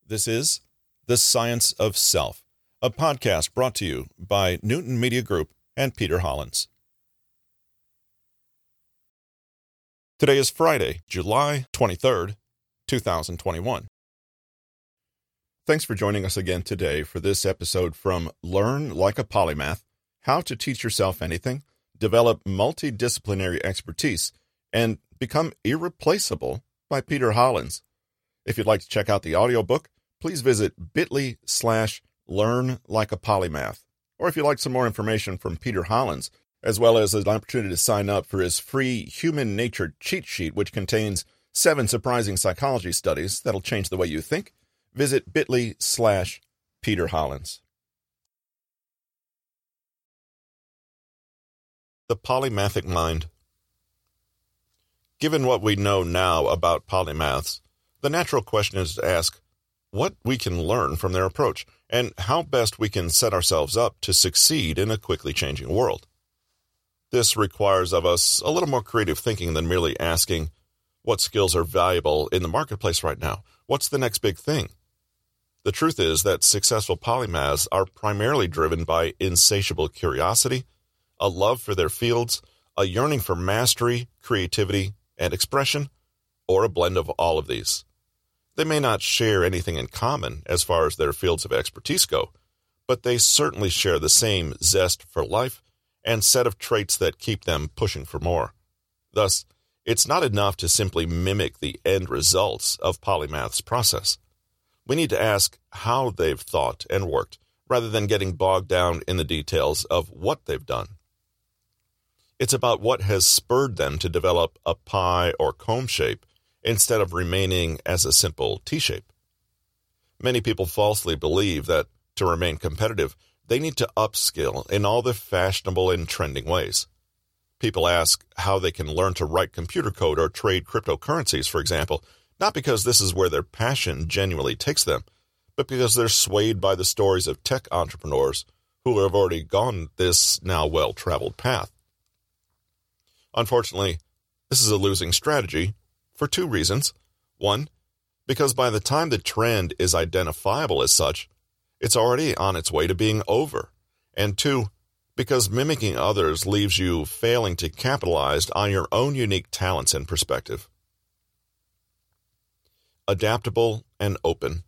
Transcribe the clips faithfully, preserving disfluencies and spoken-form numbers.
This is The Science of Self, a podcast brought to you by Newton Media Group and Peter Hollins. Today is Friday, July twenty-third, two thousand twenty-one. Thanks for joining us again today for this episode from Learn Like a Polymath, How to Teach Yourself Anything, Develop Multidisciplinary Expertise, and Become Irreplaceable by Peter Hollins. If you'd like to check out the audiobook, please visit bit.ly slash learn like a polymath. Or if you'd like some more information from Peter Hollins, as well as an opportunity to sign up for his free Human Nature cheat sheet, which contains seven surprising psychology studies that'll change the way you think, visit bit.ly slash Peter Hollins. The Polymathic Mind. Given what we know now about polymaths, the natural question is to ask what we can learn from their approach and how best we can set ourselves up to succeed in a quickly changing world. This requires of us a little more creative thinking than merely asking what skills are valuable in the marketplace right now. What's the next big thing? The truth is that successful polymaths are primarily driven by insatiable curiosity, a love for their fields, a yearning for mastery, creativity, and expression, or a blend of all of these. They may not share anything in common as far as their fields of expertise go, but they certainly share the same zest for life and set of traits that keep them pushing for more. Thus, it's not enough to simply mimic the end results of polymath's process. We need to ask how they've thought and worked, rather than getting bogged down in the details of what they've done. It's about what has spurred them to develop a pie or comb shape instead of remaining as a simple T-shape. Many people falsely believe that to remain competitive, they need to upskill in all the fashionable and trending ways. People ask how they can learn to write computer code or trade cryptocurrencies, for example, not because this is where their passion genuinely takes them, but because they're swayed by the stories of tech entrepreneurs who have already gone this now well-traveled path. Unfortunately, this is a losing strategy for two reasons. One, because by the time the trend is identifiable as such, it's already on its way to being over. And two, because mimicking others leaves you failing to capitalize on your own unique talents and perspective. Adaptable and open.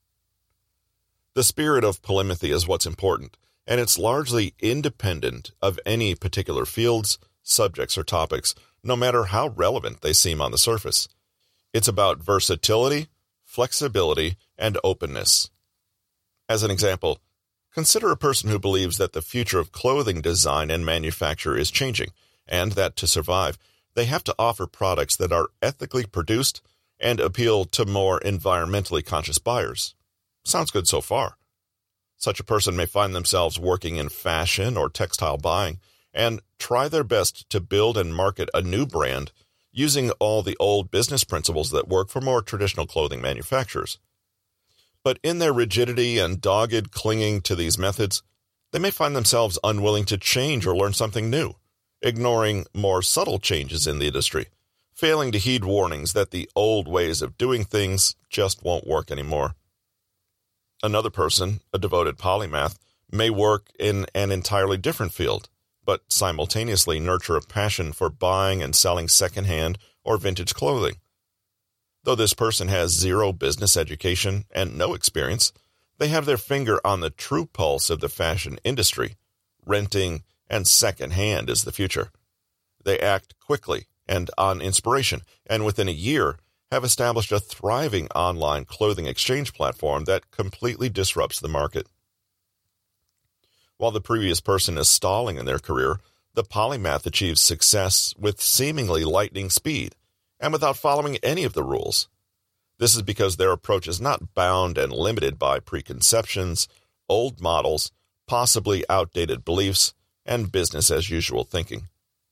The spirit of polymathy is what's important, and it's largely independent of any particular fields, subjects, or topics, no matter how relevant they seem on the surface. It's about versatility, flexibility, and openness. As an example, consider a person who believes that the future of clothing design and manufacture is changing, and that to survive, they have to offer products that are ethically produced and appeal to more environmentally conscious buyers. Sounds good so far. Such a person may find themselves working in fashion or textile buying and try their best to build and market a new brand using all the old business principles that work for more traditional clothing manufacturers. But in their rigidity and dogged clinging to these methods, they may find themselves unwilling to change or learn something new, ignoring more subtle changes in the industry, failing to heed warnings that the old ways of doing things just won't work anymore. Another person, a devoted polymath, may work in an entirely different field, but simultaneously nurture a passion for buying and selling secondhand or vintage clothing. Though this person has zero business education and no experience, they have their finger on the true pulse of the fashion industry. Renting and secondhand is the future. They act quickly and on inspiration, and within a year have established a thriving online clothing exchange platform that completely disrupts the market. While the previous person is stalling in their career, the polymath achieves success with seemingly lightning speed and without following any of the rules. This is because their approach is not bound and limited by preconceptions, old models, possibly outdated beliefs, and business-as-usual thinking.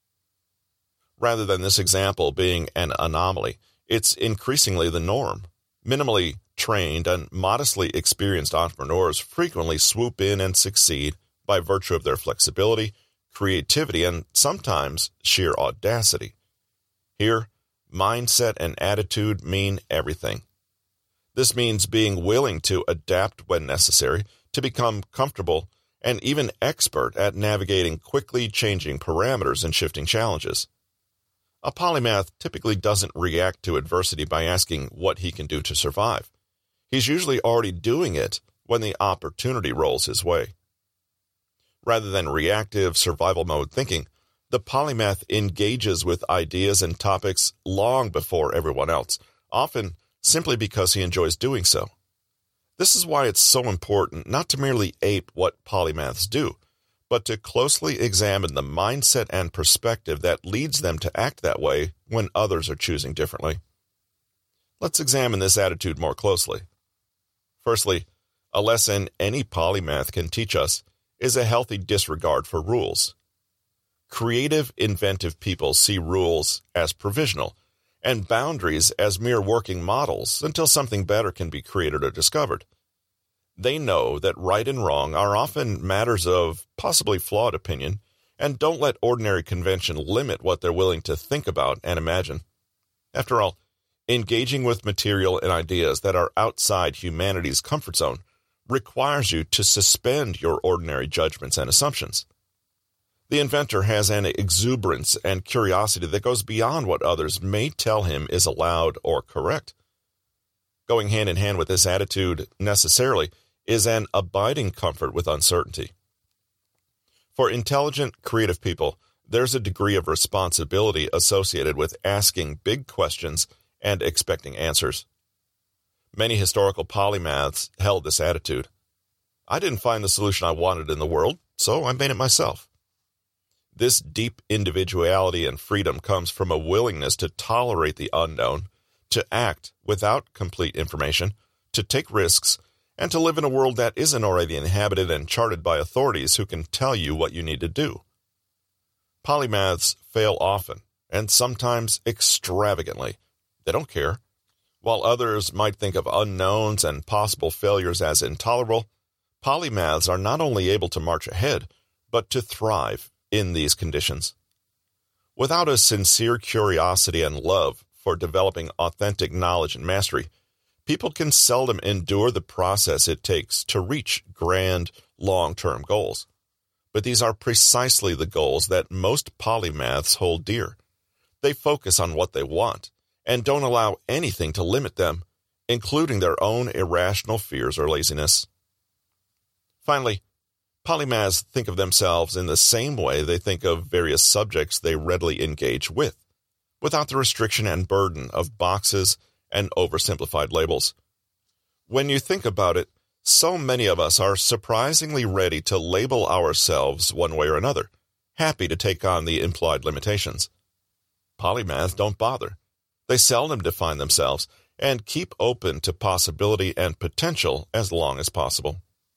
Rather than this example being an anomaly, it's increasingly the norm. Minimally trained and modestly experienced entrepreneurs frequently swoop in and succeed by virtue of their flexibility, creativity, and sometimes sheer audacity. Here, mindset and attitude mean everything. This means being willing to adapt when necessary, to become comfortable and even expert at navigating quickly changing parameters and shifting challenges. A polymath typically doesn't react to adversity by asking what he can do to survive. He's usually already doing it when the opportunity rolls his way. Rather than reactive survival mode thinking, the polymath engages with ideas and topics long before everyone else, often simply because he enjoys doing so. This is why it's so important not to merely ape what polymaths do, but to closely examine the mindset and perspective that leads them to act that way when others are choosing differently. Let's examine this attitude more closely. Firstly, a lesson any polymath can teach us is a healthy disregard for rules. Creative, inventive people see rules as provisional and boundaries as mere working models until something better can be created or discovered. They know that right and wrong are often matters of possibly flawed opinion and don't let ordinary convention limit what they're willing to think about and imagine. After all, engaging with material and ideas that are outside humanity's comfort zone requires you to suspend your ordinary judgments and assumptions. The inventor has an exuberance and curiosity that goes beyond what others may tell him is allowed or correct. Going hand in hand with this attitude, necessarily, is an abiding comfort with uncertainty. For intelligent, creative people, there's a degree of responsibility associated with asking big questions and expecting answers. Many historical polymaths held this attitude. I didn't find the solution I wanted in the world, so I made it myself. This deep individuality and freedom comes from a willingness to tolerate the unknown, to act without complete information, to take risks, and to live in a world that isn't already inhabited and charted by authorities who can tell you what you need to do. Polymaths fail often, and sometimes extravagantly. They don't care. While others might think of unknowns and possible failures as intolerable, polymaths are not only able to march ahead, but to thrive in these conditions. Without a sincere curiosity and love for developing authentic knowledge and mastery, people can seldom endure the process it takes to reach grand, long-term goals. But these are precisely the goals that most polymaths hold dear. They focus on what they want and don't allow anything to limit them, including their own irrational fears or laziness. Finally, polymaths think of themselves in the same way they think of various subjects they readily engage with, without the restriction and burden of boxes and oversimplified labels. When you think about it, so many of us are surprisingly ready to label ourselves one way or another, happy to take on the implied limitations. Polymaths don't bother. They seldom define themselves and keep open to possibility and potential as long as possible.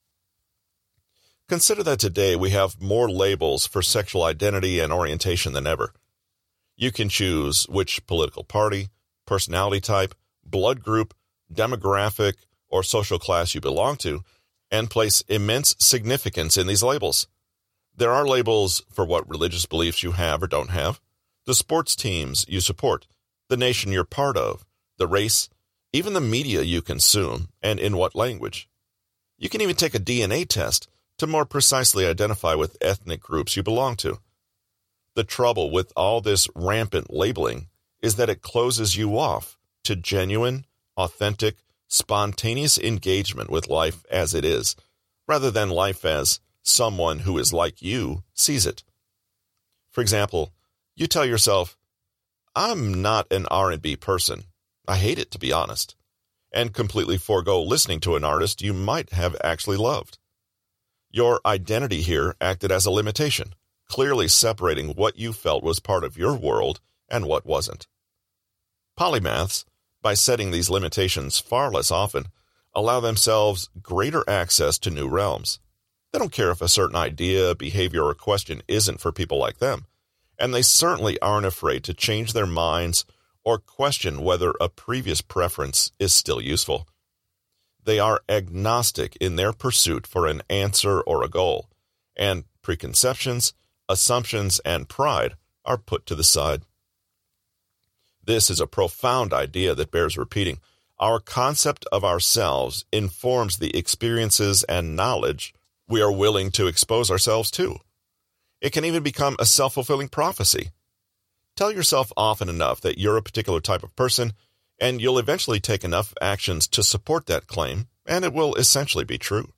Consider that today we have more labels for sexual identity and orientation than ever. You can choose which political party, personality type, blood group, demographic, or social class you belong to, and place immense significance in these labels. There are labels for what religious beliefs you have or don't have, the sports teams you support, the nation you're part of, the race, even the media you consume, and in what language. You can even take a D N A test to more precisely identify with ethnic groups you belong to. The trouble with all this rampant labeling is that it closes you off to genuine, authentic, spontaneous engagement with life as it is, rather than life as someone who is like you sees it. For example, you tell yourself, I'm not an R and B person. I hate it, to be honest, and completely forego listening to an artist you might have actually loved. Your identity here acted as a limitation, clearly separating what you felt was part of your world and what wasn't. Polymaths, by setting these limitations far less often, allow themselves greater access to new realms. They don't care if a certain idea, behavior, or question isn't for people like them, and they certainly aren't afraid to change their minds or question whether a previous preference is still useful. They are agnostic in their pursuit for an answer or a goal, and preconceptions, assumptions, and pride are put to the side. This is a profound idea that bears repeating, Our concept of ourselves informs the experiences and knowledge we are willing to expose ourselves to. It can even become a self-fulfilling prophecy. Tell yourself often enough that you're a particular type of person, and you'll eventually take enough actions to support that claim, and it will essentially be true.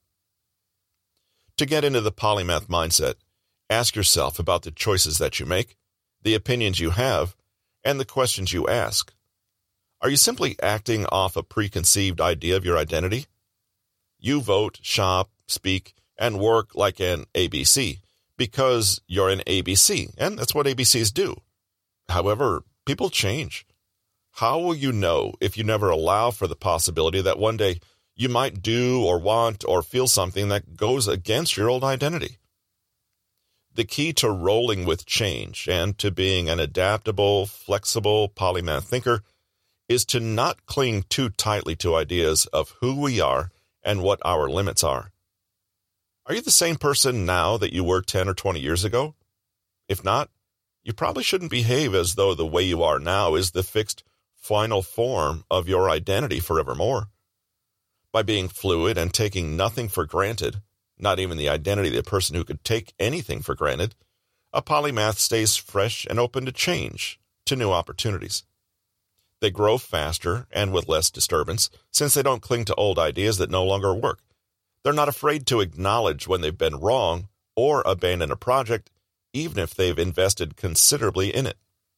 To get into the polymath mindset, ask yourself about the choices that you make, the opinions you have, and the questions you ask. Are you simply acting off a preconceived idea of your identity? You vote, shop, speak, and work like an A B C because you're an A B C, and that's what A B Cs do. However, people change. How will you know if you never allow for the possibility that one day you might do or want or feel something that goes against your old identity? The key to rolling with change and to being an adaptable, flexible, polymath thinker is to not cling too tightly to ideas of who we are and what our limits are. Are you the same person now that you were ten or twenty years ago? If not, you probably shouldn't behave as though the way you are now is the fixed, final form of your identity forevermore. By being fluid and taking nothing for granted, not even the identity of the person who could take anything for granted, a polymath stays fresh and open to change, to new opportunities. They grow faster and with less disturbance, since they don't cling to old ideas that no longer work. They're not afraid to acknowledge when they've been wrong or abandon a project, even if they've invested considerably in it.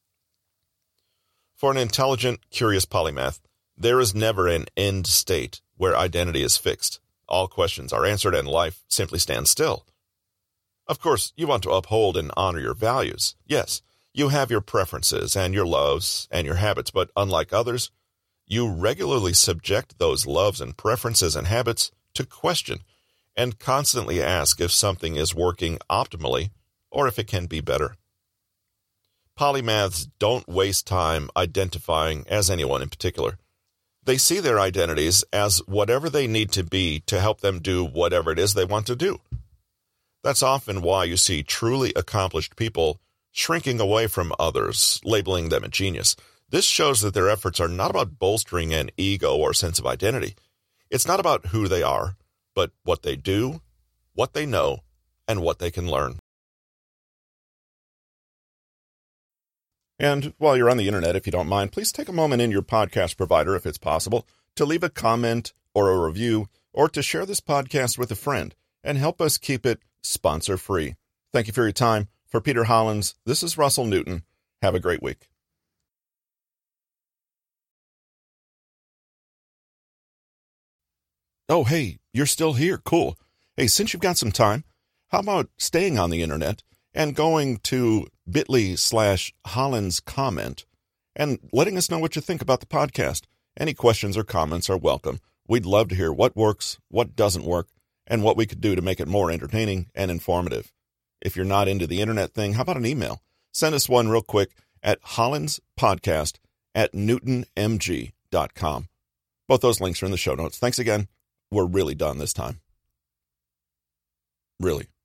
For an intelligent, curious polymath, there is never an end state where identity is fixed. All questions are answered and life simply stands still. Of course, you want to uphold and honor your values. Yes, you have your preferences and your loves and your habits, but unlike others, you regularly subject those loves and preferences and habits to question and constantly ask if something is working optimally or if it can be better. Polymaths don't waste time identifying as anyone in particular. They see their identities as whatever they need to be to help them do whatever it is they want to do. That's often why you see truly accomplished people shrinking away from others, labeling them a genius. This shows that their efforts are not about bolstering an ego or sense of identity. It's not about who they are, but what they do, what they know, and what they can learn. And while you're on the internet, if you don't mind, please take a moment in your podcast provider, if it's possible, to leave a comment or a review, or to share this podcast with a friend, and help us keep it sponsor-free. Thank you for your time. For Peter Hollins, this is Russell Newton. Have a great week. Oh, hey, you're still here. Cool. Hey, since you've got some time, how about staying on the internet and going to bit.ly slash Hollins comment and letting us know what you think about the podcast. Any questions or comments are welcome. We'd love to hear what works, what doesn't work, and what we could do to make it more entertaining and informative. If you're not into the internet thing, how about an email? Send us one real quick at hollinspodcast at newton m g dot com. Both those links are in the show notes. Thanks again. We're really done this time. Really.